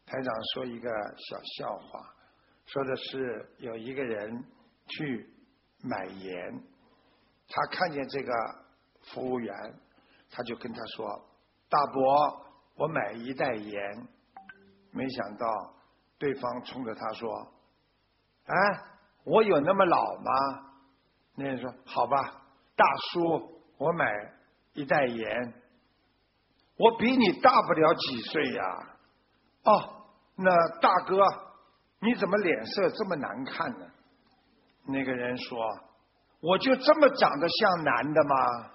台长说一个小笑话，说的是有一个人去买盐，他看见这个服务员，他就跟他说：“大伯，我买一袋盐。”没想到对方冲着他说：“哎，我有那么老吗？”那人说：“好吧，大叔，我买一袋盐。我比你大不了几岁呀。”哦，那大哥，你怎么脸色这么难看呢？那个人说：“我就这么长得像男的吗？”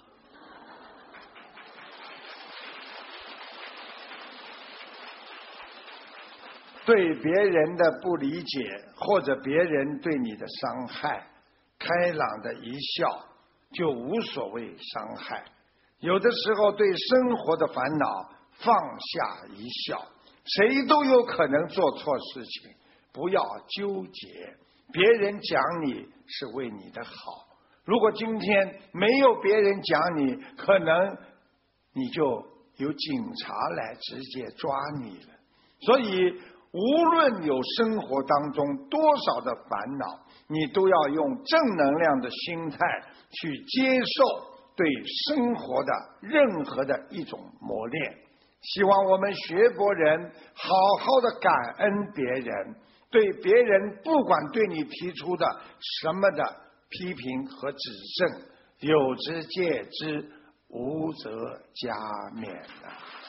对别人的不理解，或者别人对你的伤害，开朗的一笑就无所谓伤害。有的时候对生活的烦恼放下一笑，谁都有可能做错事情，不要纠结。别人讲你是为你的好，如果今天没有别人讲你，可能你就有警察来直接抓你了。所以无论有生活当中多少的烦恼，你都要用正能量的心态去接受对生活的任何的一种磨练。希望我们学佛人好好的感恩别人，对别人不管对你提出的什么的批评和指正，有之戒之，无则加勉。